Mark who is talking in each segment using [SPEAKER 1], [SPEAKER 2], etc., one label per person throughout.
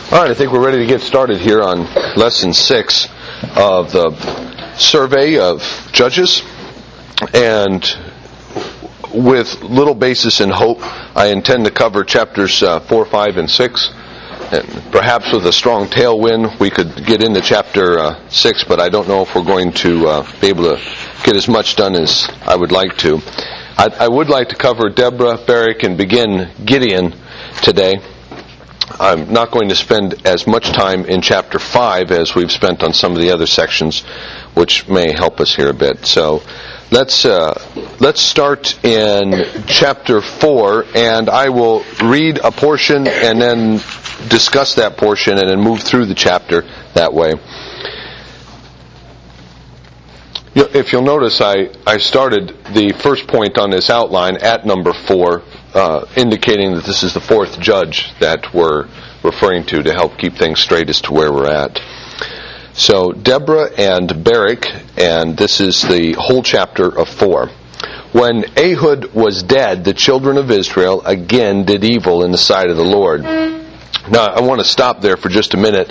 [SPEAKER 1] All right, I think we're ready to get started here on Lesson 6 of the survey of Judges. And with little basis in hope, I intend to cover chapters 4, 5, and 6. And perhaps with a strong tailwind, we could get into chapter 6, but I don't know if we're going to be able to get as much done as I would like to. I would like to cover Deborah, Barak, and begin Gideon today. I'm not going to spend as much time in chapter 5 as we've spent on some of the other sections, which may help us here a bit. So let's start in chapter 4, and I will read a portion and then discuss that portion and then move through the chapter that way. If you'll notice, I started the first point on this outline at number 4, indicating that this is the fourth judge that we're referring to help keep things straight as to where we're at. So Deborah and Barak, and this is the whole chapter of 4. When Ehud was dead, the children of Israel again did evil in the sight of the Lord. Now, I want to stop there for just a minute.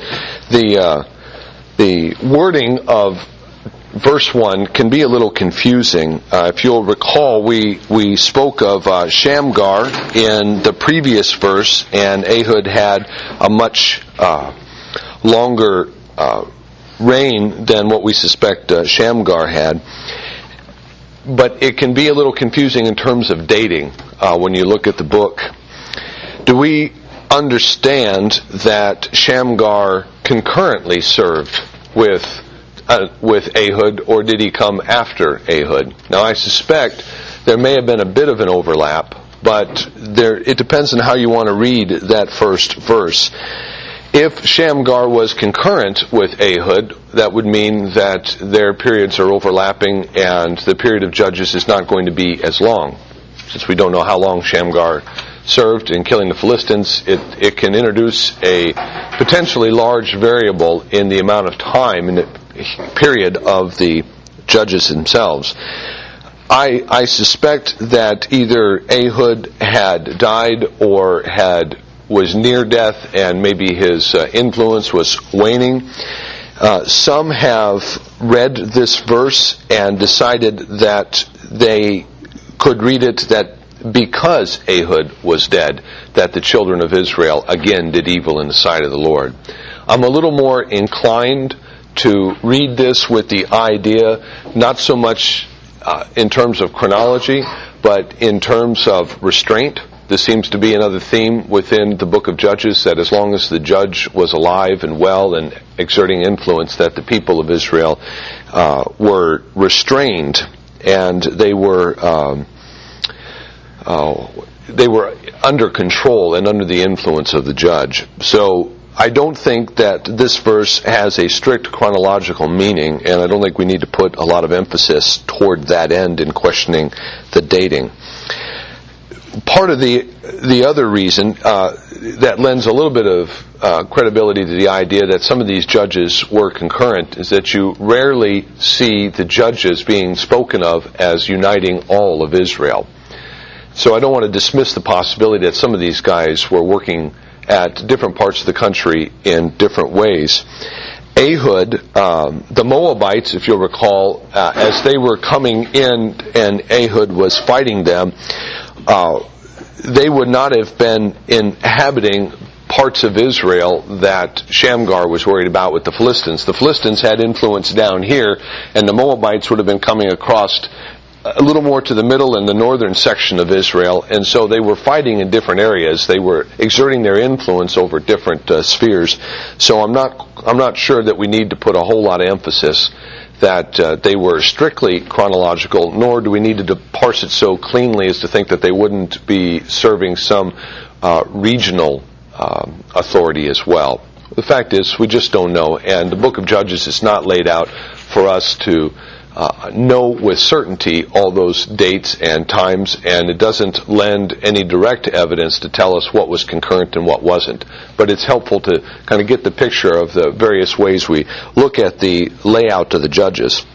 [SPEAKER 1] The wording of Verse 1 can be a little confusing. If you'll recall, we spoke of Shamgar in the previous verse, and Ehud had a much longer reign than what we suspect Shamgar had. But it can be a little confusing in terms of dating when you look at the book. Do we understand that Shamgar concurrently served with Ehud, or did he come after Ehud? Now, I suspect there may have been a bit of an overlap, but it depends on how you want to read that first verse. If Shamgar was concurrent with Ehud, that would mean that their periods are overlapping and the period of Judges is not going to be as long. Since we don't know how long Shamgar served in killing the Philistines, it can introduce a potentially large variable in the amount of time in the period of the judges themselves. I suspect that either Ehud had died or was near death, and maybe his influence was waning. Some have read this verse and decided that they could read it that because Ehud was dead, that the children of Israel again did evil in the sight of the Lord. I'm a little more inclined to read this with the idea, not so much in terms of chronology, but in terms of restraint. This seems to be another theme within the book of Judges, that as long as the judge was alive and well and exerting influence, that the people of Israel were restrained, and they were under control and under the influence of the judge. So I don't think that this verse has a strict chronological meaning, and I don't think we need to put a lot of emphasis toward that end in questioning the dating. Part of the other reason that lends a little bit of credibility to the idea that some of these judges were concurrent is that you rarely see the judges being spoken of as uniting all of Israel. So I don't want to dismiss the possibility that some of these guys were working at different parts of the country in different ways. Ehud, the Moabites, if you'll recall, as they were coming in and Ehud was fighting them, they would not have been inhabiting parts of Israel that Shamgar was worried about with the Philistines. The Philistines had influence down here, and the Moabites would have been coming across a little more to the middle and the northern section of Israel, and so they were fighting in different areas. They were exerting their influence over different spheres. So I'm not sure that we need to put a whole lot of emphasis that they were strictly chronological, nor do we need to parse it so cleanly as to think that they wouldn't be serving some regional authority as well. The fact is, we just don't know, and the book of Judges is not laid out for us to know with certainty all those dates and times, and it doesn't lend any direct evidence to tell us what was concurrent and what wasn't. But it's helpful to kind of get the picture of the various ways we look at the layout of the judges.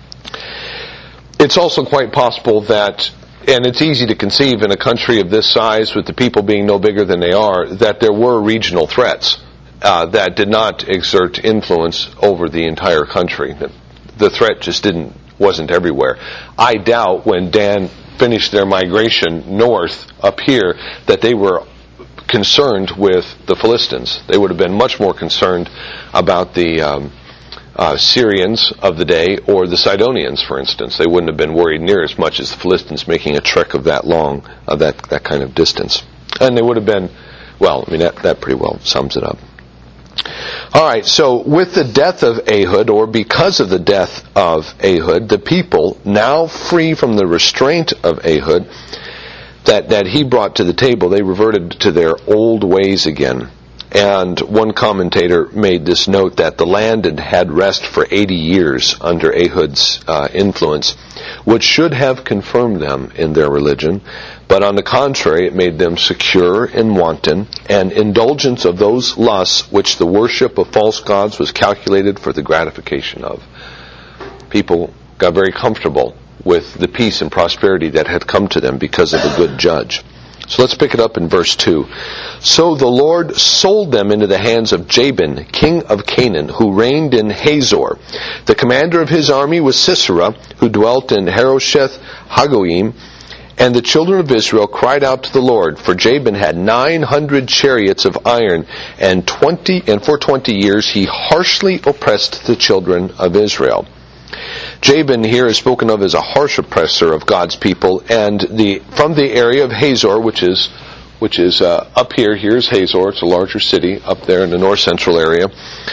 [SPEAKER 1] It's also quite possible that, and it's easy to conceive in a country of this size with the people being no bigger than they are, that there were regional threats. that did not exert influence over the entire country. The threat just wasn't everywhere. I doubt when Dan finished their migration north up here that they were concerned with the Philistines. They would have been much more concerned about the Syrians of the day or the Sidonians, for instance. They wouldn't have been worried near as much as the Philistines making a trek of that long, that kind of distance. And they would have been, that pretty well sums it up. All right, so with the death of Ehud, or because of the death of Ehud, the people, now free from the restraint of Ehud that he brought to the table, they reverted to their old ways again. And one commentator made this note that the land had rest for 80 years under Ehud's influence, which should have confirmed them in their religion, but on the contrary, it made them secure and wanton, and indulgence of those lusts which the worship of false gods was calculated for the gratification of. People got very comfortable with the peace and prosperity that had come to them because of a good judge. So let's pick it up in verse 2. So the Lord sold them into the hands of Jabin, king of Canaan, who reigned in Hazor. The commander of his army was Sisera, who dwelt in Harosheth Hagoyim. And the children of Israel cried out to the Lord, for Jabin had 900 chariots of iron, and for 20 years he harshly oppressed the children of Israel. Jabin here is spoken of as a harsh oppressor of God's people, and from the area of Hazor, which is up here. Here's Hazor. It's a larger city up there in the north central area.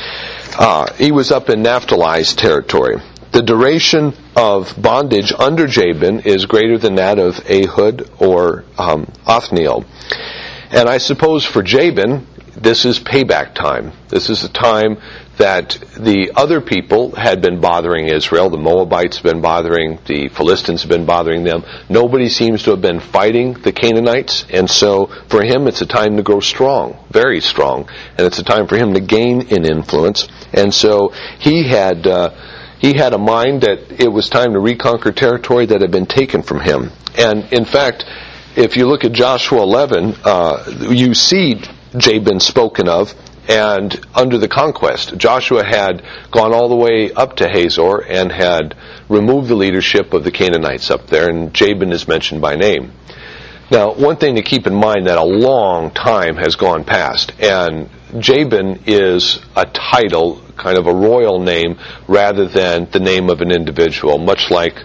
[SPEAKER 1] He was up in Naphtali's territory. The duration of bondage under Jabin is greater than that of Ehud or Othniel. And I suppose for Jabin, this is payback time. This is the time that the other people had been bothering Israel. The Moabites have been bothering, the Philistines have been bothering them. Nobody seems to have been fighting the Canaanites, and so for him it's a time to grow strong, very strong, and it's a time for him to gain in influence. And so he had a mind that it was time to reconquer territory that had been taken from him. And in fact, if you look at Joshua 11, you see Jabin spoken of, and under the conquest, Joshua had gone all the way up to Hazor and had removed the leadership of the Canaanites up there, and Jabin is mentioned by name. Now, one thing to keep in mind that a long time has gone past, and Jabin is a title, kind of a royal name, rather than the name of an individual, much like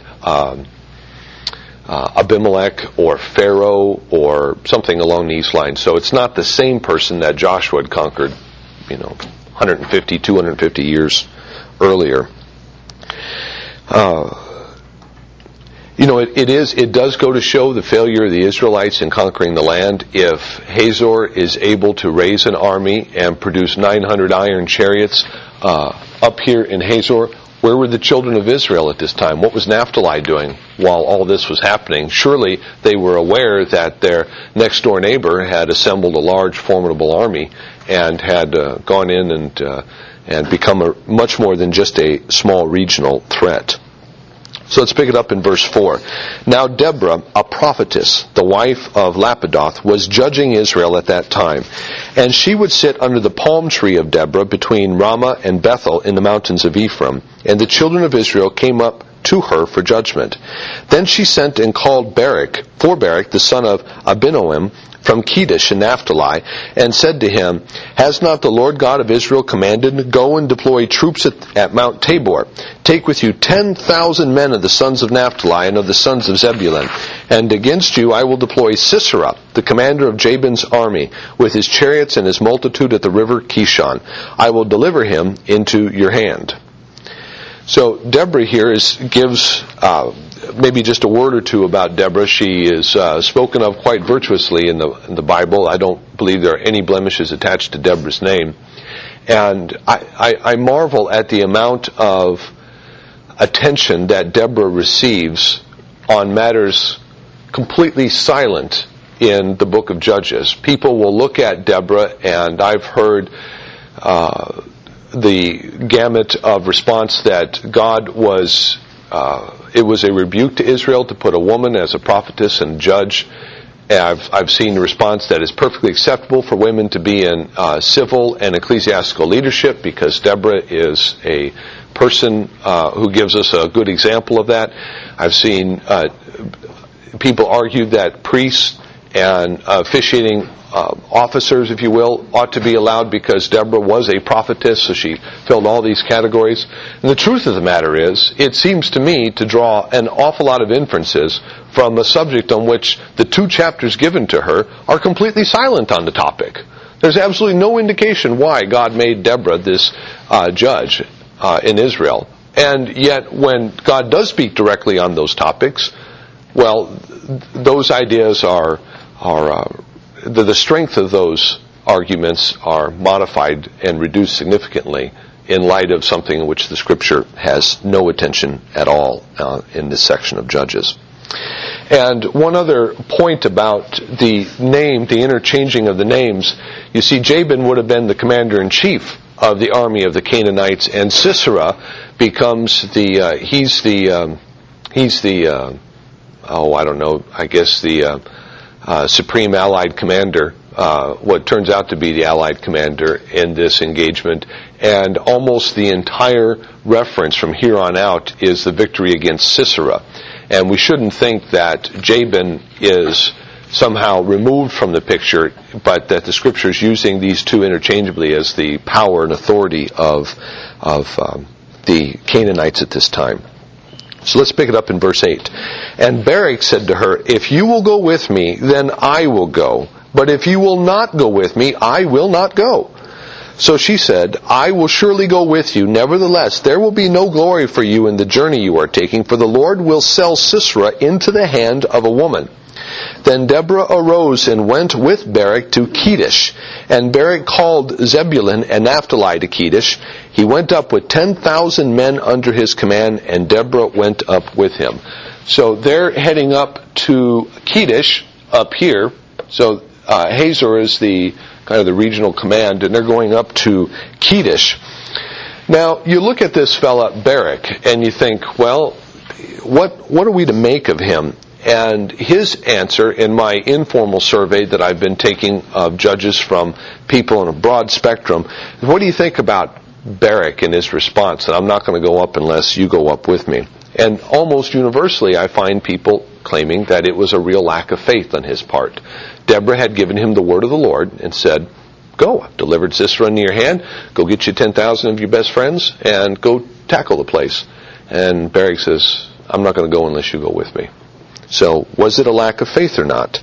[SPEAKER 1] Abimelech or Pharaoh or something along these lines. So it's not the same person that Joshua had conquered, 150, 250 years earlier. It does go to show the failure of the Israelites in conquering the land. If Hazor is able to raise an army and produce 900 iron chariots up here in Hazor, where were the children of Israel at this time? What was Naphtali doing while all this was happening? Surely they were aware that their next door neighbor had assembled a large, formidable army and had gone in and become much more than just a small regional threat. So let's pick it up in verse 4. Now Deborah, a prophetess, the wife of Lapidoth, was judging Israel at that time. And she would sit under the palm tree of Deborah between Ramah and Bethel in the mountains of Ephraim. And the children of Israel came up to her for judgment. Then she sent and called Barak, the son of Abinoam, from Kedesh in Naphtali, and said to him, Has not the Lord God of Israel commanded, Go and deploy troops at Mount Tabor? Take with you 10,000 men of the sons of Naphtali and of the sons of Zebulun. And against you I will deploy Sisera, the commander of Jabin's army, with his chariots and his multitude at the river Kishon. I will deliver him into your hand. So Deborah here gives maybe just a word or two about Deborah. She is spoken of quite virtuously in the Bible. I don't believe there are any blemishes attached to Deborah's name. And I marvel at the amount of attention that Deborah receives on matters completely silent in the book of Judges. People will look at Deborah, and I've heard the gamut of response that God was, it was a rebuke to Israel to put a woman as a prophetess and judge I've seen the response that it's perfectly acceptable for women to be in civil and ecclesiastical leadership because Deborah is a person who gives us a good example of that. I've seen people argue that priests and officiating officers, if you will, ought to be allowed because Deborah was a prophetess, so she filled all these categories. And the truth of the matter is, it seems to me to draw an awful lot of inferences from a subject on which the 2 chapters given to her are completely silent on the topic. There's absolutely no indication why God made Deborah this judge in Israel. And yet, when God does speak directly on those topics, well, those ideas are the strength of those arguments are modified and reduced significantly in light of something in which the Scripture has no attention at all in this section of Judges. And one other point about the name, the interchanging of the names, you see Jabin would have been the commander-in-chief of the army of the Canaanites, and Sisera becomes the Supreme Allied Commander, what turns out to be the Allied Commander in this engagement, and almost the entire reference from here on out is the victory against Sisera. And we shouldn't think that Jabin is somehow removed from the picture, but that the Scripture is using these two interchangeably as the power and authority of the Canaanites at this time. So let's pick it up in verse 8. And Barak said to her, "If you will go with me, then I will go. But if you will not go with me, I will not go." So she said, "I will surely go with you. Nevertheless, there will be no glory for you in the journey you are taking, for the Lord will sell Sisera into the hand of a woman." Then Deborah arose and went with Barak to Kedesh. And Barak called Zebulun and Naphtali to Kedesh. He went up with 10,000 men under his command, and Deborah went up with him. So they're heading up to Kedesh up here. So Hazor is the kind of the regional command, and they're going up to Kedesh. Now, you look at this fella, Barak, and you think, well, what are we to make of him? And his answer in my informal survey that I've been taking of judges from people in a broad spectrum, what do you think about Barak and his response? And I'm not going to go up unless you go up with me. And almost universally I find people claiming that it was a real lack of faith on his part. Deborah had given him the word of the Lord and said, "Go, I've delivered Sisera into your hand, go get you 10,000 of your best friends and go tackle the place." And Barak says, "I'm not going to go unless you go with me." So, was it a lack of faith or not?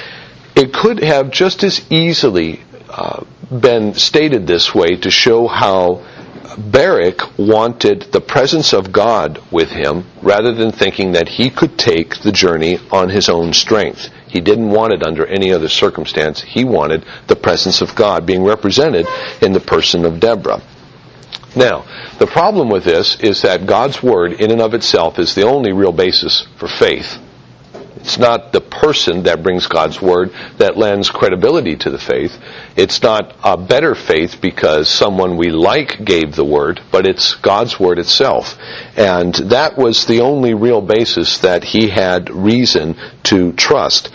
[SPEAKER 1] It could have just as easily been stated this way to show how Barak wanted the presence of God with him rather than thinking that he could take the journey on his own strength. He didn't want it under any other circumstance. He wanted the presence of God being represented in the person of Deborah. Now, the problem with this is that God's Word in and of itself is the only real basis for faith. It's not the person that brings God's Word that lends credibility to the faith. It's not a better faith because someone we like gave the Word, but it's God's Word itself. And that was the only real basis that he had reason to trust.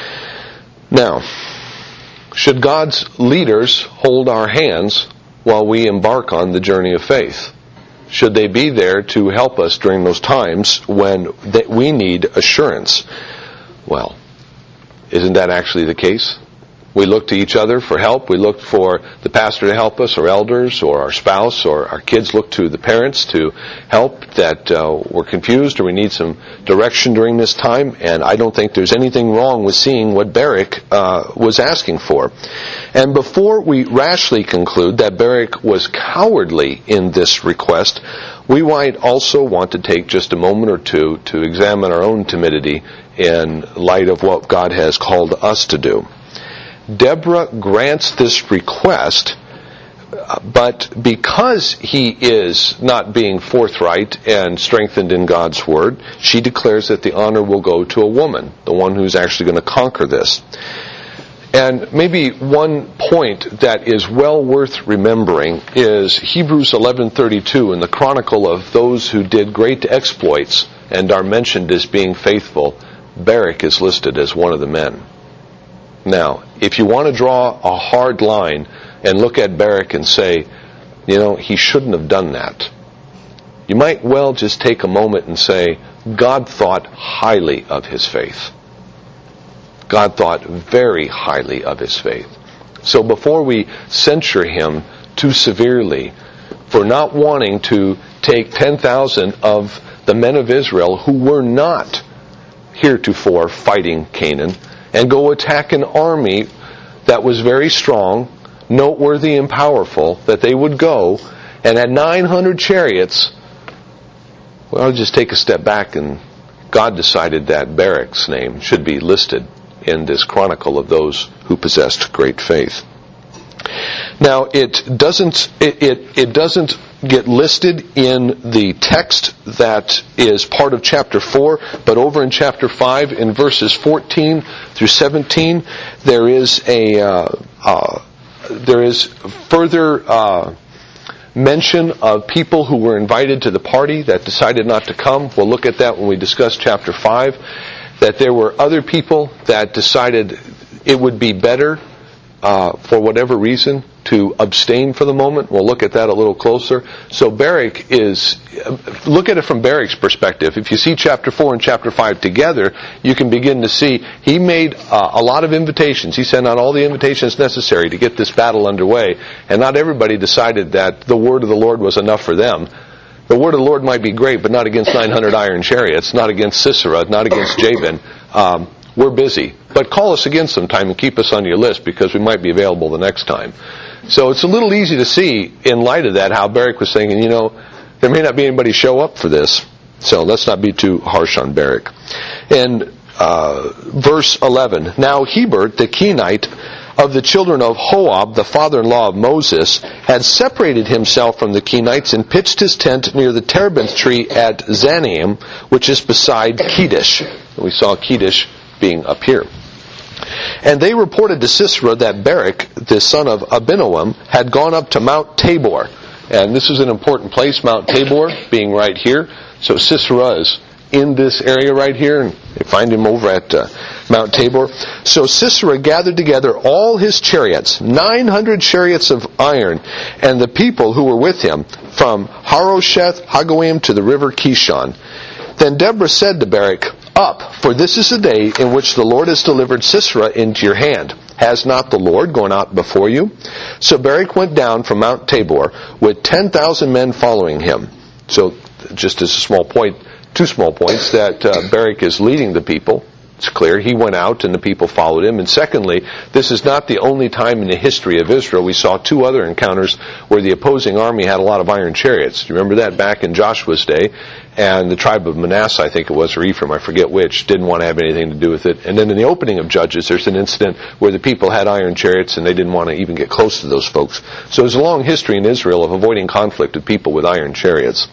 [SPEAKER 1] Now, should God's leaders hold our hands while we embark on the journey of faith? Should they be there to help us during those times when we need assurance? Well, isn't that actually the case? We look to each other for help. We look for the pastor to help us, or elders, or our spouse, or our kids look to the parents to help that we're confused or we need some direction during this time. And I don't think there's anything wrong with seeing what Barak was asking for. And before we rashly conclude that Barak was cowardly in this request, we might also want to take just a moment or two to examine our own timidity in light of what God has called us to do. Deborah grants this request, but because he is not being forthright and strengthened in God's Word, she declares that the honor will go to a woman, the one who's actually going to conquer this. And maybe one point that is well worth remembering is Hebrews 11:32 in the chronicle of those who did great exploits and are mentioned as being faithful. Barak is listed as one of the men. Now, if you want to draw a hard line and look at Barak and say, he shouldn't have done that, you might well just take a moment and say, God thought highly of his faith. God thought very highly of his faith. So before we censure him too severely for not wanting to take 10,000 of the men of Israel who were not heretofore fighting Canaan and go attack an army that was very strong, noteworthy and powerful, that they would go and had 900 chariots, well, I'll just take a step back, and God decided that Barak's name should be listed in this chronicle of those who possessed great faith. Now, it doesn't get listed in the text that is part of chapter 4, but over in chapter 5, in verses 14 through 17, there is further mention of people who were invited to the party that decided not to come. We'll look at that when we discuss chapter 5. That there were other people that decided it would be better, for whatever reason, to abstain for the moment. We'll look at that a little closer. So Barak look at it from Barak's perspective. If you see chapter 4 and chapter 5 together, you can begin to see he made a lot of invitations. He sent out all the invitations necessary to get this battle underway, and not everybody decided that the word of the Lord was enough for them. The word of the Lord might be great, but not against 900 iron chariots, not against Sisera, not against Jabin. We're busy. But call us again sometime and keep us on your list, because we might be available the next time. So it's a little easy to see, in light of that, how Barak was thinking, there may not be anybody show up for this. So let's not be too harsh on Barak. In verse 11, now Heber the Kenite, of the children of Hoab, the father-in-law of Moses, had separated himself from the Kenites and pitched his tent near the terebinth tree at Zanaim, which is beside Kedesh. We saw Kedesh being up here. And they reported to Sisera that Barak, the son of Abinoam, had gone up to Mount Tabor. And this is an important place, Mount Tabor being right here. So Sisera is in this area right here, and they find him over at Mount Tabor. So Sisera gathered together all his chariots, 900 chariots of iron, and the people who were with him, from Harosheth Hagoyim to the river Kishon. Then Deborah said to Barak, up, for this is the day in which the Lord has delivered Sisera into your hand. Has not the Lord gone out before you? So Barak went down from Mount Tabor with 10,000 men following him. So, just as a small point, two small points, that Barak is leading the people. It's clear he went out and the people followed him. And secondly, this is not the only time in the history of Israel. We saw two other encounters where the opposing army had a lot of iron chariots. Do you remember that back in Joshua's day? And the tribe of Manasseh, I think it was, or Ephraim, I forget which, didn't want to have anything to do with it. And then in the opening of Judges, there's an incident where the people had iron chariots and they didn't want to even get close to those folks. So there's a long history in Israel of avoiding conflict with people with iron chariots.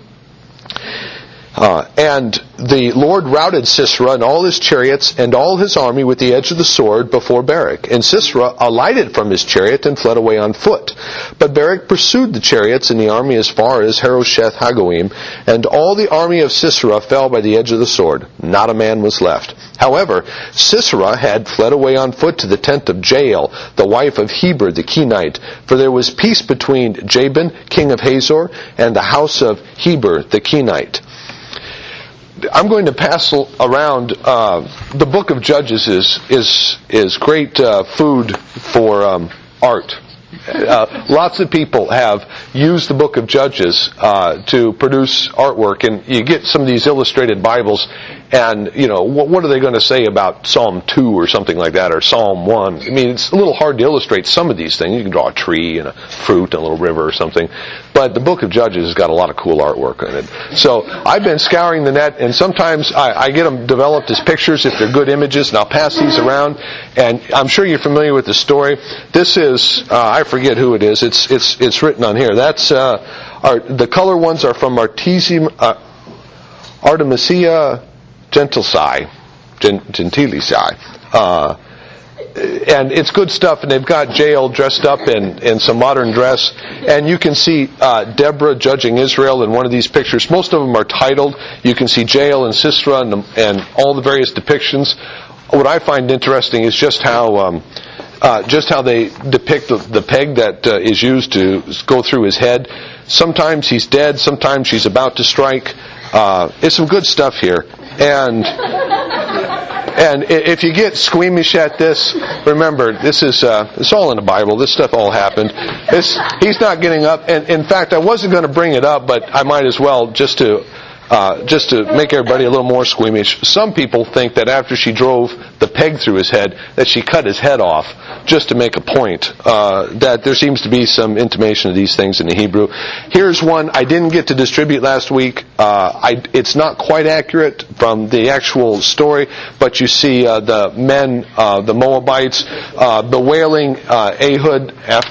[SPEAKER 1] And the Lord routed Sisera and all his chariots and all his army with the edge of the sword before Barak. And Sisera alighted from his chariot and fled away on foot. But Barak pursued the chariots and the army as far as Harosheth Hagoyim, and all the army of Sisera fell by the edge of the sword. Not a man was left. However, Sisera had fled away on foot to the tent of Jael, the wife of Heber the Kenite, for there was peace between Jabin, king of Hazor, and the house of Heber the Kenite. I'm going to pass around, the book of Judges is great food for art. Lots of people have used the book of Judges to produce artwork, and you get some of these illustrated Bibles, and what are they going to say about Psalm 2 or something like that, or Psalm 1? I mean, it's a little hard to illustrate some of these things. You can draw a tree and a fruit and a little river or something, but the book of Judges has got a lot of cool artwork in it. So I've been scouring the net, and sometimes I get them developed as pictures if they're good images, and I'll pass these around. And I'm sure you're familiar with the story. This is I forget who it is. It's written on here. That's the color ones are from Artemisia Gentilesii. And it's good stuff, and they've got Jael dressed up in some modern dress, and you can see Deborah judging Israel in one of these pictures. Most of them are titled. You can see Jael and Sisera and all the various depictions. What I find interesting is just how just how they depict the peg that is used to go through his head. Sometimes he's dead, sometimes she's about to strike. It's some good stuff here. And if you get squeamish at this, remember, it's all in the Bible. This stuff all happened. He's not getting up. And in fact, I wasn't going to bring it up, but I might as well just to make everybody a little more squeamish. Some people think that after she drove the peg through his head, that she cut his head off just to make a point. That there seems to be some intimation of these things in the Hebrew. Here's one I didn't get to distribute last week. It's not quite accurate from the actual story, but you see the men, the Moabites, bewailing Ehud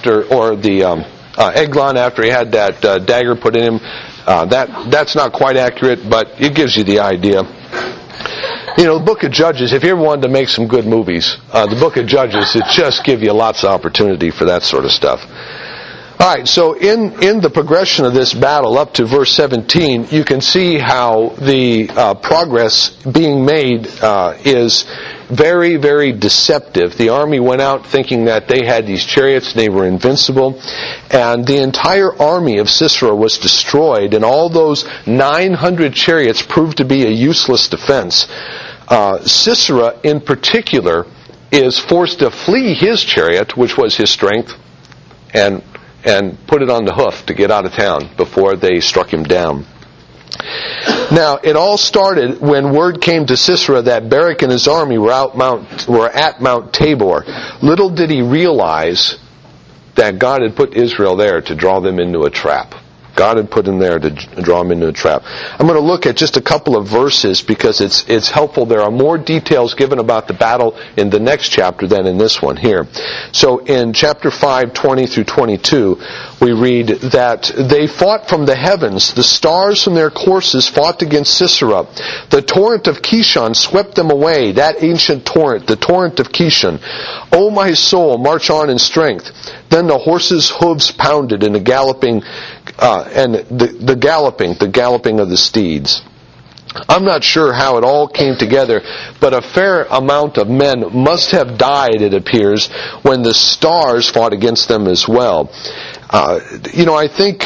[SPEAKER 1] Eglon after he had that dagger put in him. That's not quite accurate, but it gives you the idea. You know, the book of Judges, if you ever wanted to make some good movies, the book of Judges, it just gives you lots of opportunity for that sort of stuff. Alright, so in the progression of this battle up to verse 17, you can see how the progress being made is very, very deceptive. The army went out thinking that they had these chariots, they were invincible, and the entire army of Sisera was destroyed, and all those 900 chariots proved to be a useless defense. Sisera, in particular, is forced to flee his chariot, which was his strength, and put it on the hoof to get out of town before they struck him down. Now, it all started when word came to Sisera that Barak and his army were at Mount Tabor. Little did he realize that God had put Israel there to draw them into a trap. God had put him there to draw them into a trap. I'm going to look at just a couple of verses because it's helpful. There are more details given about the battle in the next chapter than in this one here. So in chapter 5, 20 through 22, we read that they fought from the heavens. The stars from their courses fought against Sisera. The torrent of Kishon swept them away, that ancient torrent, the torrent of Kishon. O my soul, march on in strength. Then the horses' hooves pounded in the galloping the galloping of the steeds. I'm not sure how it all came together, but a fair amount of men must have died, it appears, when the stars fought against them as well. I think,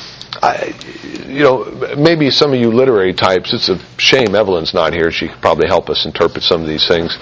[SPEAKER 1] maybe some of you literary types, it's a shame Evelyn's not here. She could probably help us interpret some of these things.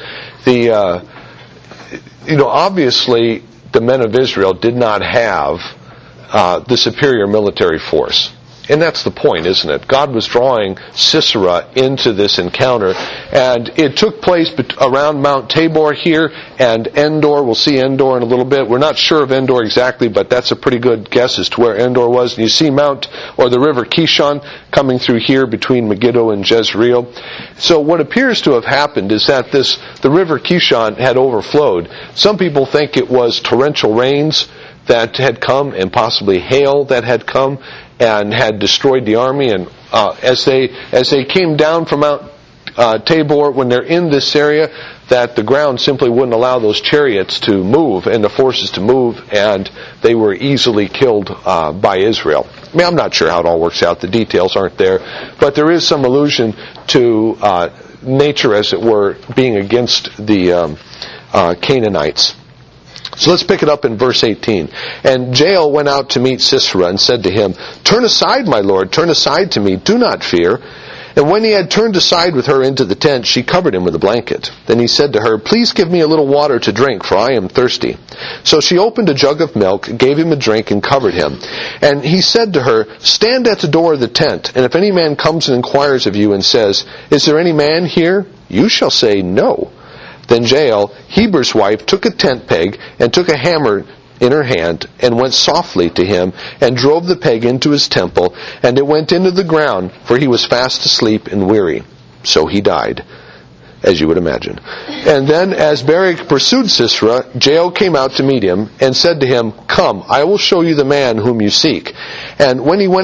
[SPEAKER 1] Obviously, the men of Israel did not have the superior military force. And that's the point, isn't it? God was drawing Sisera into this encounter, and it took place around Mount Tabor here and Endor. We'll see Endor in a little bit. We're not sure of Endor exactly, but that's a pretty good guess as to where Endor was. And you see the river Kishon coming through here between Megiddo and Jezreel. So what appears to have happened is that the river Kishon had overflowed. Some people think it was torrential rains that had come and possibly hail that had come and had destroyed the army. And as they came down from Mount Tabor, when they're in this area, that the ground simply wouldn't allow those chariots to move and the forces to move, and they were easily killed by Israel. I mean, I'm not sure how it all works out. The details aren't there. But there is some allusion to nature, as it were, being against the Canaanites. So let's pick it up in verse 18. And Jael went out to meet Sisera and said to him, "Turn aside, my lord, turn aside to me, do not fear." And when he had turned aside with her into the tent, she covered him with a blanket. Then he said to her, "Please give me a little water to drink, for I am thirsty." So she opened a jug of milk, gave him a drink, and covered him. And he said to her, "Stand at the door of the tent, and if any man comes and inquires of you and says, 'Is there any man here?' you shall say, 'No.'" Then Jael, Heber's wife, took a tent peg and took a hammer in her hand and went softly to him and drove the peg into his temple, and it went into the ground, for he was fast asleep and weary. So he died, as you would imagine. And then as Barak pursued Sisera, Jael came out to meet him and said to him, "Come, I will show you the man whom you seek." And when he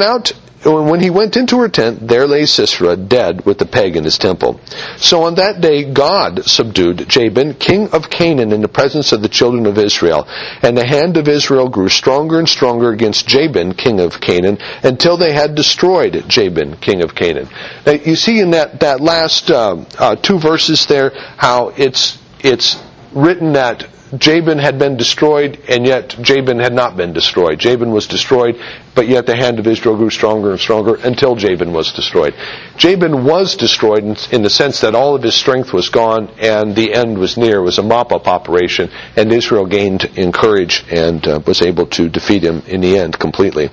[SPEAKER 1] went into her tent, there lay Sisera dead with the peg in his temple. So on that day God subdued Jabin, king of Canaan, in the presence of the children of Israel. And the hand of Israel grew stronger and stronger against Jabin, king of Canaan, until they had destroyed Jabin, king of Canaan. Now you see in that last two verses there how it's written that Jabin had been destroyed, and yet Jabin had not been destroyed. Jabin was destroyed, but yet the hand of Israel grew stronger and stronger until Jabin was destroyed. Jabin was destroyed in the sense that all of his strength was gone and the end was near. It was a mop-up operation, and Israel gained in courage and was able to defeat him in the end completely.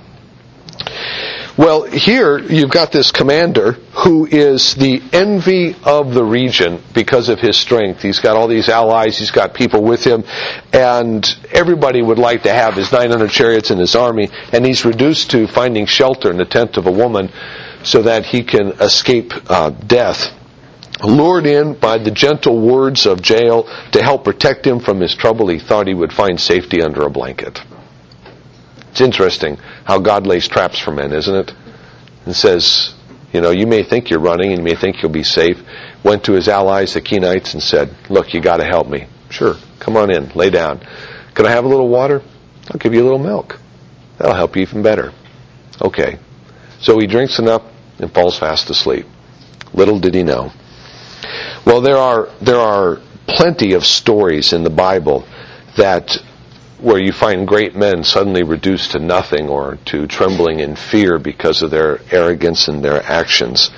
[SPEAKER 1] Well, here you've got this commander who is the envy of the region because of his strength. He's got all these allies, he's got people with him, and everybody would like to have his 900 chariots in his army, and he's reduced to finding shelter in the tent of a woman so that he can escape death. Lured in by the gentle words of Jael to help protect him from his trouble, he thought he would find safety under a blanket. It's interesting how God lays traps for men, isn't it? And says, you may think you're running and you may think you'll be safe. Went to his allies, the Kenites, and said, look, you got to help me. Sure, come on in, lay down. Can I have a little water? I'll give you a little milk. That'll help you even better. Okay. So he drinks enough and falls fast asleep. Little did he know. Well, there are plenty of stories in the Bible where you find great men suddenly reduced to nothing or to trembling in fear because of their arrogance and their actions.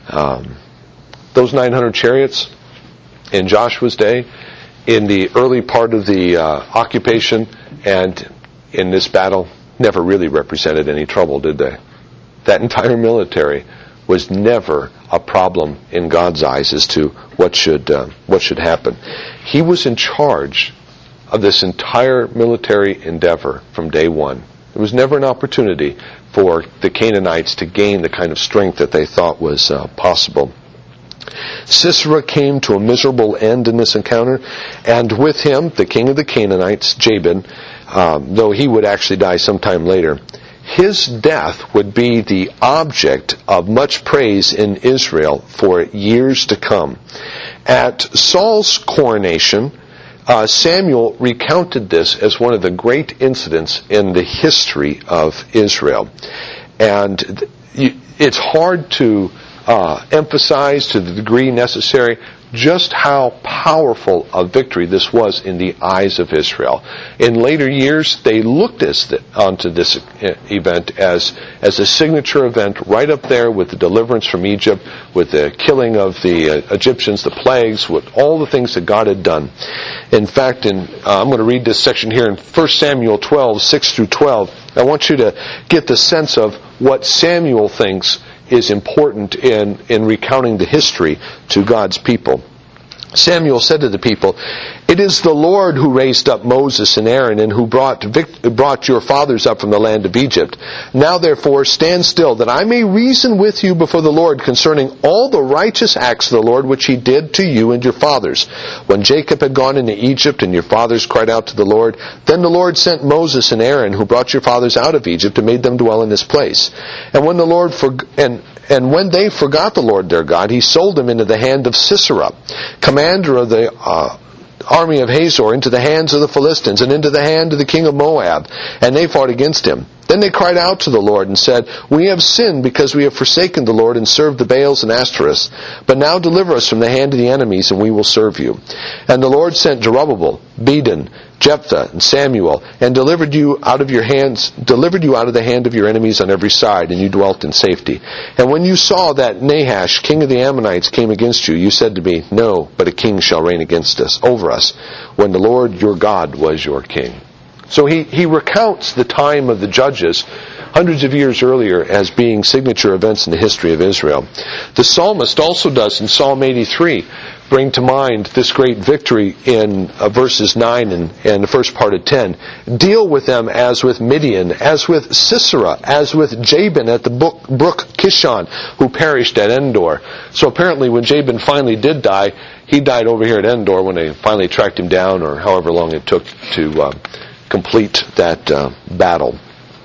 [SPEAKER 1] Those 900 chariots in Joshua's day, in the early part of the occupation and in this battle, never really represented any trouble, did they? That entire military was never a problem in God's eyes as to what should happen. He was in charge of this entire military endeavor from day one. There was never an opportunity for the Canaanites to gain the kind of strength that they thought was possible. Sisera came to a miserable end in this encounter, and with him, the king of the Canaanites, Jabin, though he would actually die sometime later. His death would be the object of much praise in Israel for years to come. At Saul's coronation, Samuel recounted this as one of the great incidents in the history of Israel. And it's hard to emphasize to the degree necessary just how powerful a victory this was in the eyes of Israel. In later years, they looked onto this event as a signature event right up there with the deliverance from Egypt, with the killing of the Egyptians, the plagues, with all the things that God had done. In fact, I'm going to read this section here in 1 Samuel 12, 6 through 12. I want you to get the sense of what Samuel thinks is important in recounting the history to God's people. Samuel said to the people, "It is the Lord who raised up Moses and Aaron and who brought your fathers up from the land of Egypt. Now therefore stand still, that I may reason with you before the Lord concerning all the righteous acts of the Lord which he did to you and your fathers. When Jacob had gone into Egypt and your fathers cried out to the Lord, then the Lord sent Moses and Aaron who brought your fathers out of Egypt and made them dwell in this place. And when when they forgot the Lord their God, he sold them into the hand of Sisera, commander of the army of Hazor, into the hands of the Philistines, and into the hand of the king of Moab, and they fought against him. Then they cried out to the Lord and said, We have sinned because we have forsaken the Lord and served the Baals and Ashtoreths. But now deliver us from the hand of the enemies, and we will serve you. And the Lord sent Zerubbabel, Beden, Jephthah, and Samuel, and delivered you out of the hand of your enemies on every side, and you dwelt in safety. And when you saw that Nahash, king of the Ammonites, came against you, you said to me, No, but a king shall reign over us, when the Lord your God was your king." So he recounts the time of the judges hundreds of years earlier as being signature events in the history of Israel. The psalmist also does in Psalm 83 bring to mind this great victory in verses 9 and the first part of 10. Deal with them as with Midian, as with Sisera, as with Jabin at the brook Kishon, who perished at Endor. So apparently when Jabin finally did die, he died over here at Endor when they finally tracked him down, or however long it took to complete that battle.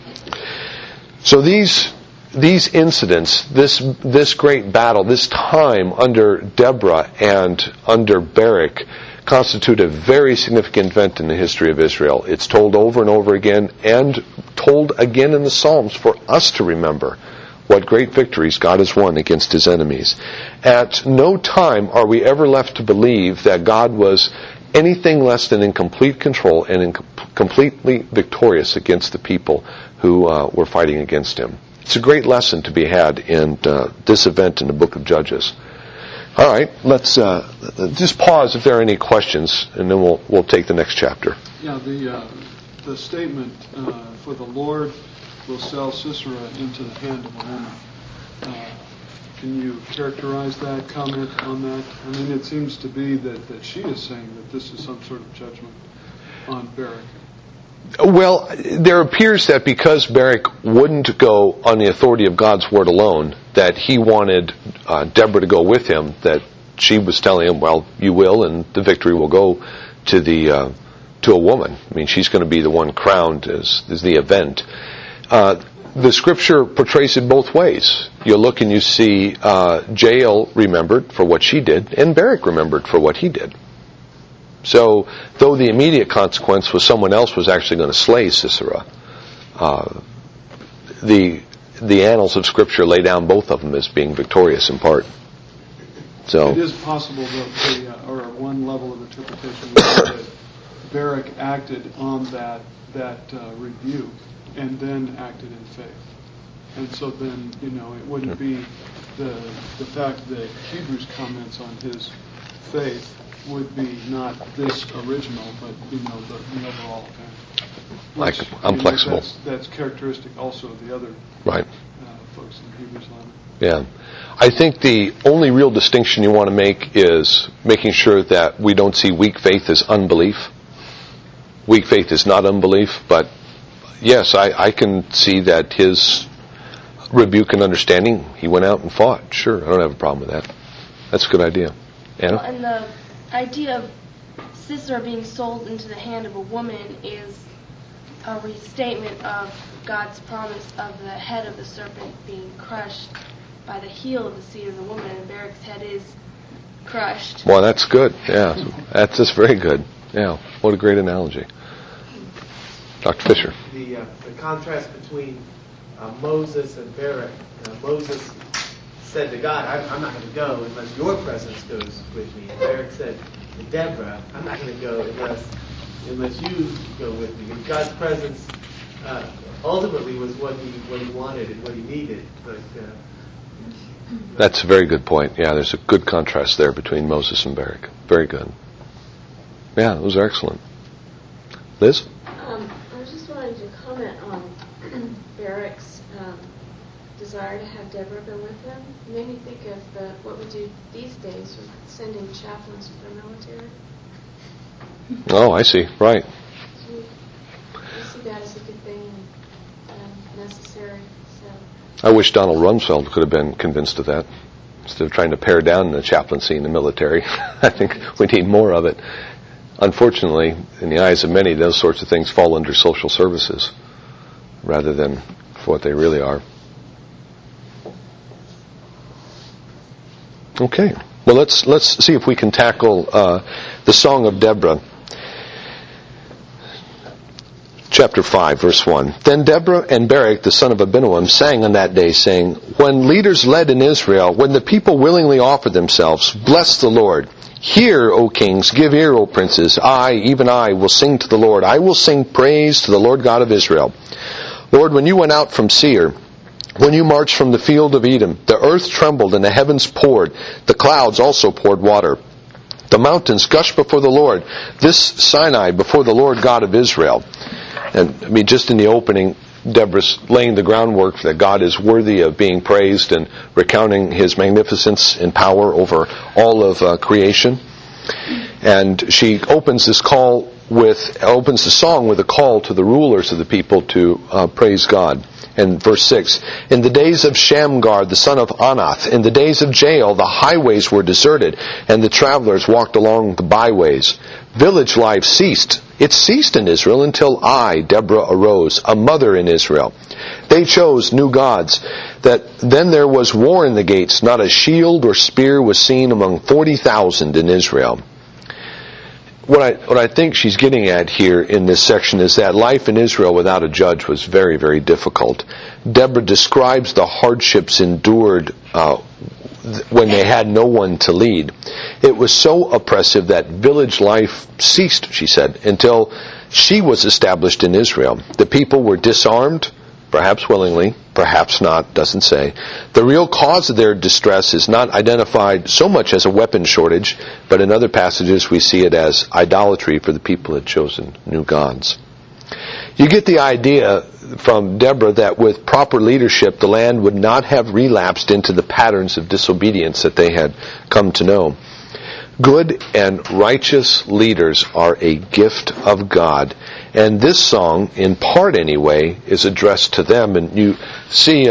[SPEAKER 1] So these incidents, this great battle, this time under Deborah and under Barak, constitute a very significant event in the history of Israel. It's told over and over again, and told again in the Psalms for us to remember what great victories God has won against his enemies. At no time are we ever left to believe that God was anything less than in complete control and completely victorious against the people who were fighting against him. It's a great lesson to be had in this event in the book of Judges. All right, let's just pause if there are any questions, and then we'll take the next chapter.
[SPEAKER 2] Yeah, the statement, for the Lord will sell Sisera into the hand of a woman. Can you characterize that, comment on that? I mean, it seems to be that she is saying that this is some sort of judgment on Barak.
[SPEAKER 1] Well, there appears that because Barak wouldn't go on the authority of God's word alone, that he wanted Deborah to go with him, that she was telling him, well, you will, and the victory will go to a woman. I mean, she's going to be the one crowned as the event. The scripture portrays it both ways. You look and you see Jael remembered for what she did, and Barak remembered for what he did. So, though the immediate consequence was someone else was actually going to slay Sisera, the annals of Scripture lay down both of them as being victorious in part. So
[SPEAKER 2] it is possible that or one level of interpretation that Barak acted on that rebuke and then acted in faith, and so then it wouldn't be the fact that Hebrews comments on his faith would be not this original, but the overall event.
[SPEAKER 1] I'm flexible.
[SPEAKER 2] That's characteristic also of the other folks in Hebrews 11.
[SPEAKER 1] Yeah. I think the only real distinction you want to make is making sure that we don't see weak faith as unbelief. Weak faith is not unbelief, but yes, I can see that his rebuke and understanding, he went out and fought. Sure, I don't have a problem with that. That's a good idea. Anna?
[SPEAKER 3] Well, and the idea of Sisera being sold into the hand of a woman is a restatement of God's promise of the head of the serpent being crushed by the heel of the seed of the woman, and Barak's head is crushed.
[SPEAKER 1] Well, that's good. Yeah, that's just very good. Yeah, what a great analogy. Dr. Fisher.
[SPEAKER 4] The contrast between Moses and Barak. Moses said to God, I'm not going to go unless your presence goes with me. And Barak said to Deborah, I'm not going to go unless you go with me. And God's presence ultimately was what he wanted and what he needed. But
[SPEAKER 1] that's a very good point. Yeah, there's a good contrast there between Moses and Barak. Very good. Yeah, those are excellent. Liz?
[SPEAKER 5] I was just wanting to comment on Barak's desire to have Deborah go with him. It made me think of what we do these days with sending chaplains for the military.
[SPEAKER 1] Oh, I see. Right.
[SPEAKER 5] So we see that as a good thing and necessary. So.
[SPEAKER 1] I wish Donald Rumsfeld could have been convinced of that. Instead of trying to pare down the chaplaincy in the military, I think we need more of it. Unfortunately, in the eyes of many, those sorts of things fall under social services rather than for what they really are. Okay. Well, let's see if we can tackle the Song of Deborah. Chapter 5, verse 1. Then Deborah and Barak, the son of Abinoam, sang on that day, saying, when leaders led in Israel, when the people willingly offered themselves, bless the Lord. Hear, O kings, give ear, O princes. I, even I, will sing to the Lord. I will sing praise to the Lord God of Israel. Lord, when you went out from Seir, when you marched from the field of Edom, the earth trembled and the heavens poured. The clouds also poured water. The mountains gushed before the Lord. This Sinai before the Lord God of Israel. And I mean, just in the opening, Deborah's laying the groundwork that God is worthy of being praised and recounting his magnificence and power over all of creation. And she opens the song with a call to the rulers of the people to praise God. And verse 6, in the days of Shamgar, the son of Anath, in the days of Jael, the highways were deserted, and the travelers walked along the byways. Village life ceased. It ceased in Israel until I, Deborah, arose, a mother in Israel. They chose new gods. Then there was war in the gates. Not a shield or spear was seen among 40,000 in Israel. What I think she's getting at here in this section is that life in Israel without a judge was very, very difficult. Deborah describes the hardships endured when they had no one to lead. It was so oppressive that village life ceased, she said, until she was established in Israel. The people were disarmed, perhaps willingly, perhaps not, doesn't say. The real cause of their distress is not identified so much as a weapon shortage, but in other passages we see it as idolatry, for the people had chosen new gods. You get the idea from Deborah that with proper leadership, the land would not have relapsed into the patterns of disobedience that they had come to know. Good and righteous leaders are a gift of God. And this song, in part anyway, is addressed to them. And you see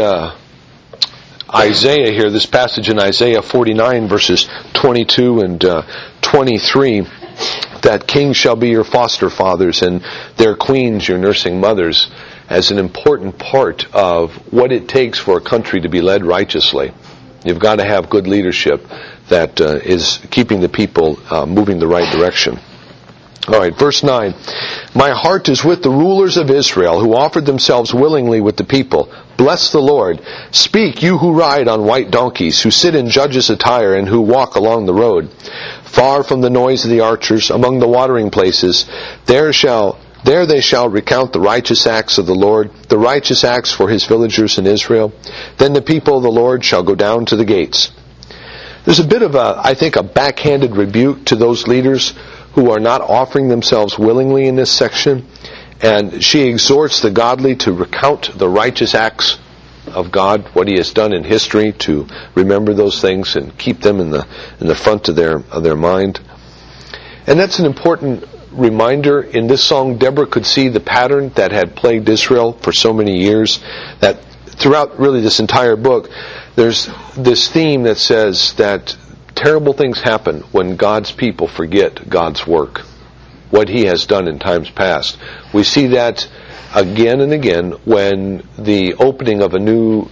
[SPEAKER 1] Isaiah here, this passage in Isaiah 49, verses 22 and 23, that kings shall be your foster fathers and their queens your nursing mothers, as an important part of what it takes for a country to be led righteously. You've got to have good leadership that is keeping the people moving the right direction. All right, verse 9. My heart is with the rulers of Israel, who offered themselves willingly with the people. Bless the Lord. Speak, you who ride on white donkeys, who sit in judges' attire, and who walk along the road. Far from the noise of the archers, among the watering places, there they shall recount the righteous acts of the Lord, the righteous acts for his villagers in Israel. Then the people of the Lord shall go down to the gates. There's a bit of a backhanded rebuke to those leaders who are not offering themselves willingly in this section. And she exhorts the godly to recount the righteous acts of God, what he has done in history, to remember those things and keep them in the front of their mind. And that's an important reminder. In this song, Deborah could see the pattern that had plagued Israel for so many years, that throughout really this entire book, there's this theme that says that terrible things happen when God's people forget God's work, what he has done in times past. We see that again and again when the opening of a new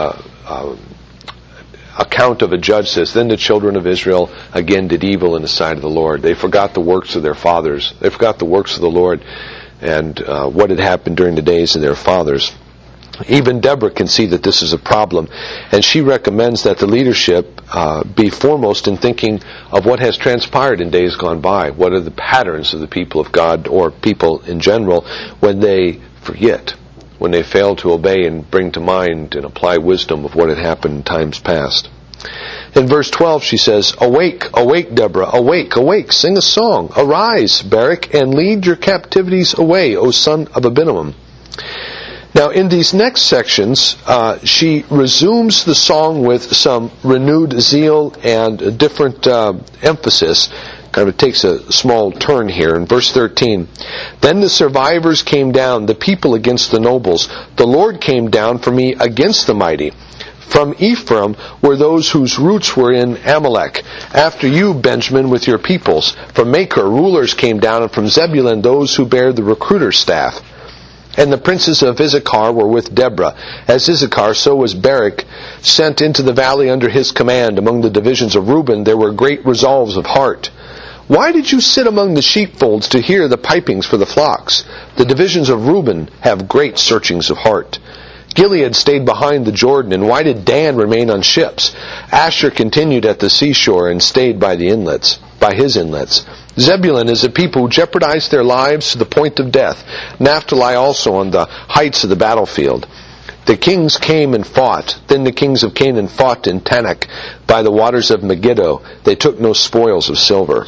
[SPEAKER 1] account of a judge says, then the children of Israel again did evil in the sight of the Lord. They forgot the works of their fathers. They forgot the works of the Lord and what had happened during the days of their fathers. Even Deborah can see that this is a problem, and she recommends that the leadership be foremost in thinking of what has transpired in days gone by. What are the patterns of the people of God, or people in general, when they forget, when they fail to obey and bring to mind and apply wisdom of what had happened in times past. In verse 12 she says, Awake, awake, Deborah, awake, awake, sing a song. Arise, Barak, and lead your captivities away, O son of Abinoam. Now, in these next sections, she resumes the song with some renewed zeal and a different emphasis. Kind of takes a small turn here. In verse 13, Then the survivors came down, the people against the nobles. The Lord came down for me against the mighty. From Ephraim were those whose roots were in Amalek. After you, Benjamin, with your peoples. From Machir, rulers came down, and from Zebulun, those who bear the recruiter's staff. And the princes of Issachar were with Deborah. As Issachar, so was Barak sent into the valley under his command. Among the divisions of Reuben there were great resolves of heart. Why did you sit among the sheepfolds to hear the pipings for the flocks? The divisions of Reuben have great searchings of heart. Gilead stayed behind the Jordan, and why did Dan remain on ships? Asher continued at the seashore and stayed by his inlets. Zebulun is a people who jeopardized their lives to the point of death. Naphtali also on the heights of the battlefield. The kings came and fought. Then the kings of Canaan fought in Tanakh by the waters of Megiddo. They took no spoils of silver.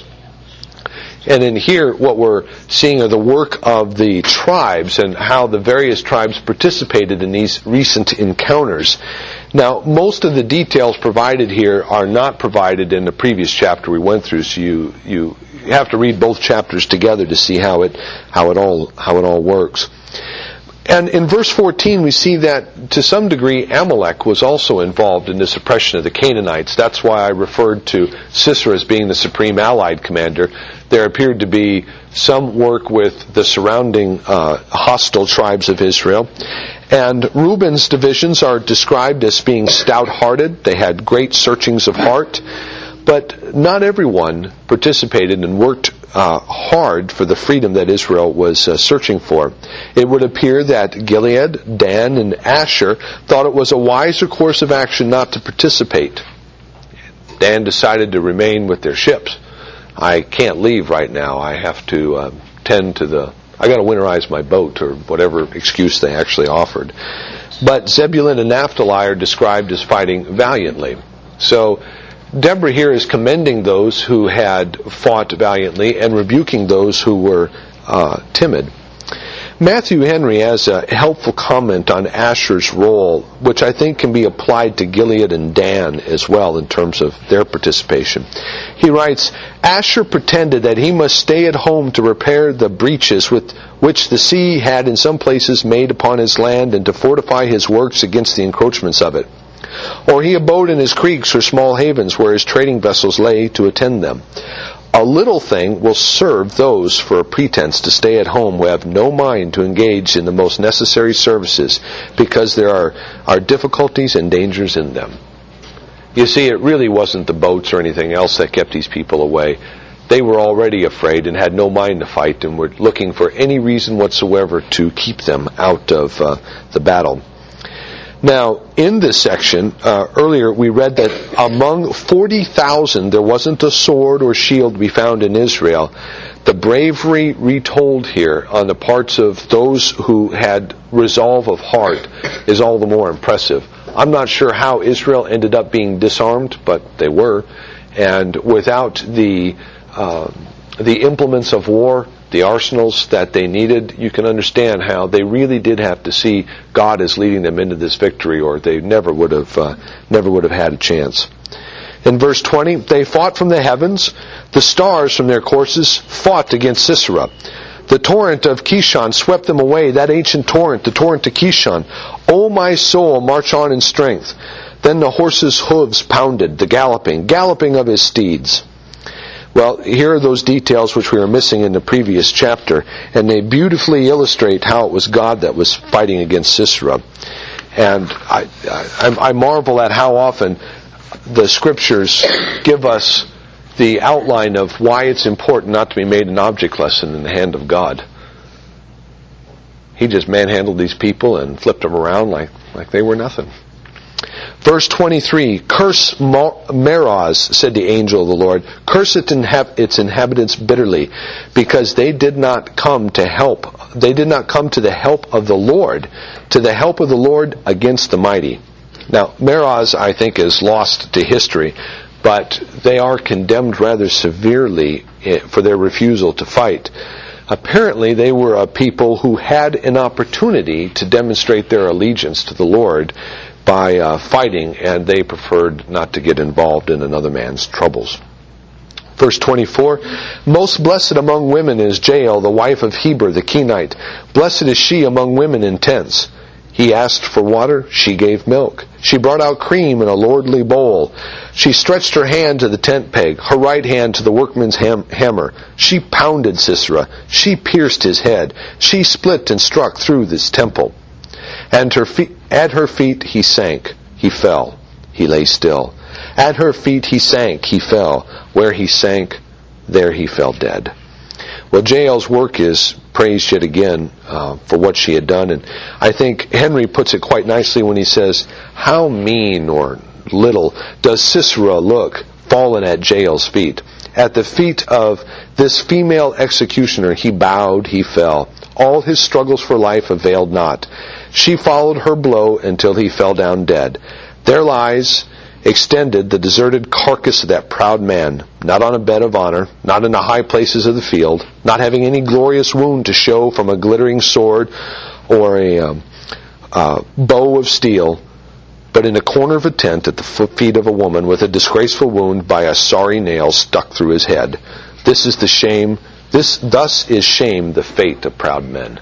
[SPEAKER 1] And in here, what we're seeing are the work of the tribes and how the various tribes participated in these recent encounters. Now, most of the details provided here are not provided in the previous chapter we went through, so you have to read both chapters together to see how it all works. And in verse 14 we see that to some degree Amalek was also involved in the suppression of the Canaanites. That's why I referred to Sisera as being the supreme allied commander. There appeared to be some work with the surrounding hostile tribes of Israel. And Reuben's divisions are described as being stout-hearted. They had great searchings of heart. But not everyone participated and worked hard for the freedom that Israel was searching for. It would appear that Gilead, Dan, and Asher thought it was a wiser course of action not to participate. Dan decided to remain with their ships. I can't leave right now. I have to tend to I got to winterize my boat, or whatever excuse they actually offered. But Zebulun and Naphtali are described as fighting valiantly. So Deborah here is commending those who had fought valiantly and rebuking those who were timid. Matthew Henry has a helpful comment on Asher's role, which I think can be applied to Gilead and Dan as well in terms of their participation. He writes, Asher pretended that he must stay at home to repair the breaches with which the sea had in some places made upon his land, and to fortify his works against the encroachments of it. Or he abode in his creeks or small havens where his trading vessels lay to attend them. A little thing will serve those for a pretense to stay at home who have no mind to engage in the most necessary services, because there are difficulties and dangers in them. You see, it really wasn't the boats or anything else that kept these people away. They were already afraid and had no mind to fight, and were looking for any reason whatsoever to keep them out of the battle. Now, in this section, earlier we read that among 40,000 there wasn't a sword or shield to be found in Israel. The bravery retold here on the parts of those who had resolve of heart is all the more impressive. I'm not sure how Israel ended up being disarmed, but they were. And without the implements of war, the arsenals that they needed, you can understand how they really did have to see God as leading them into this victory, or they never would have had a chance. In verse 20, they fought from the heavens, the stars from their courses fought against Sisera. The torrent of Kishon swept them away, that ancient torrent, the torrent of Kishon. O my soul, march on in strength. Then the horse's hooves pounded, the galloping of his steeds. Well, here are those details which we were missing in the previous chapter, and they beautifully illustrate how it was God that was fighting against Sisera. And I marvel at how often the Scriptures give us the outline of why it's important not to be made an object lesson in the hand of God. He just manhandled these people and flipped them around like they were nothing. Verse 23, Curse Meroz, said the angel of the Lord, curse its inhabitants bitterly, because they did not come to help. They did not come to the help of the Lord, to the help of the Lord against the mighty. Now, Meroz, I think, is lost to history, but they are condemned rather severely for their refusal to fight. Apparently, they were a people who had an opportunity to demonstrate their allegiance to the Lord by fighting, and they preferred not to get involved in another man's troubles. Verse 24, Most blessed among women is Jael, the wife of Heber the Kenite. Blessed is she among women in tents. He asked for water, she gave milk. She brought out cream in a lordly bowl. She stretched her hand to the tent peg, her right hand to the workman's hammer. She pounded Sisera. She pierced his head. She split and struck through this temple. And at her feet he sank, he fell, he lay still. At her feet he sank, he fell. Where he sank, there he fell dead. Well, Jael's work is praised yet again for what she had done. And I think Henry puts it quite nicely when he says, how mean or little does Sisera look fallen at Jael's feet. At the feet of this female executioner he bowed, he fell. All his struggles for life availed not. She followed her blow until he fell down dead. There lies extended the deserted carcass of that proud man, not on a bed of honor, not in the high places of the field, not having any glorious wound to show from a glittering sword or a bow of steel, but in a corner of a tent at the feet of a woman with a disgraceful wound by a sorry nail stuck through his head. Thus is shame the fate of proud men.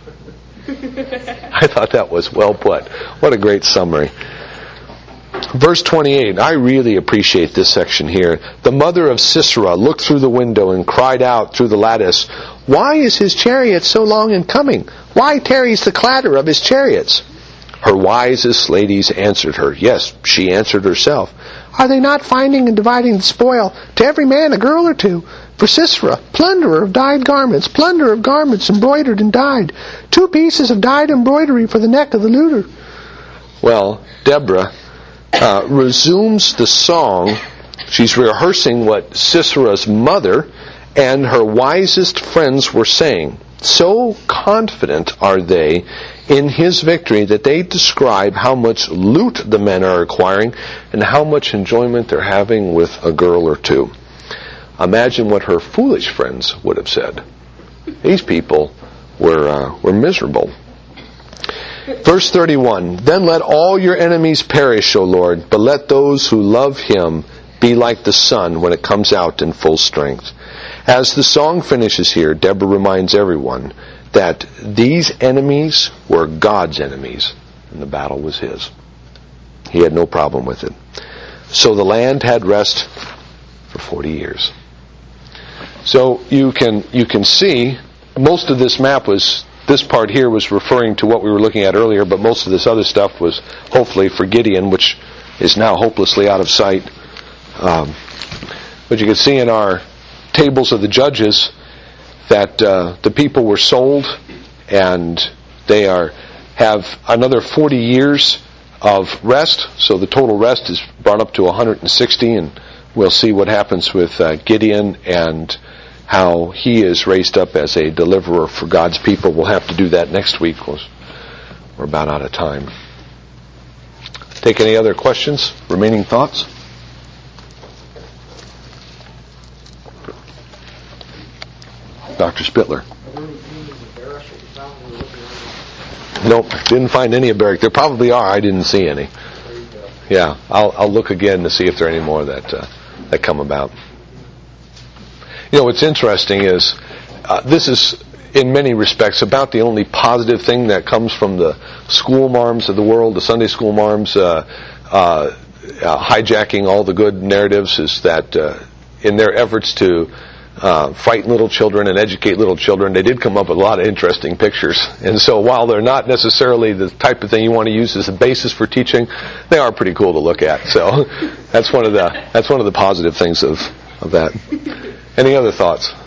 [SPEAKER 1] I thought that was well put. What a great summary. Verse 28, I really appreciate this section here. The mother of Sisera looked through the window and cried out through the lattice, Why is his chariot so long in coming? Why tarries the clatter of his chariots? Her wisest ladies answered her. Yes, she answered herself. Are they not finding and dividing the spoil, to every man a girl or two? For Sisera, plunderer of dyed garments, plunderer of garments embroidered and dyed, 2 pieces of dyed embroidery for the neck of the looter. Well, Deborah resumes the song She's rehearsing what Sisera's mother and her wisest friends were saying. So confident are they in his victory that they describe how much loot the men are acquiring and how much enjoyment they're having with a girl or two. Imagine what her foolish friends would have said. These people were miserable. Verse 31, Then let all your enemies perish, O Lord, but let those who love him be like the sun when it comes out in full strength. As the song finishes here, Deborah reminds everyone that these enemies were God's enemies, and the battle was his. He had no problem with it. So the land had rest for 40 years. So you can see most of this map was, this part here was referring to what we were looking at earlier, but most of this other stuff was hopefully for Gideon, which is now hopelessly out of sight. But you can see in our tables of the judges that the people were sold, and they have another 40 years of rest. So the total rest is brought up to 160, and we'll see what happens with Gideon and how he is raised up as a deliverer for God's people. We'll have to do that next week. We're about out of time. Take any other questions? Remaining thoughts? Dr. Spittler. Nope, didn't find any of Barak. There probably are. I didn't see any. Yeah, I'll look again to see if there are any more that come about. You know, what's interesting is this is, in many respects, about the only positive thing that comes from the school marms of the world, the Sunday school marms, hijacking all the good narratives, is that in their efforts to frighten little children and educate little children, they did come up with a lot of interesting pictures. And so while they're not necessarily the type of thing you want to use as a basis for teaching, they are pretty cool to look at. So that's one of the positive things of that. Any other thoughts?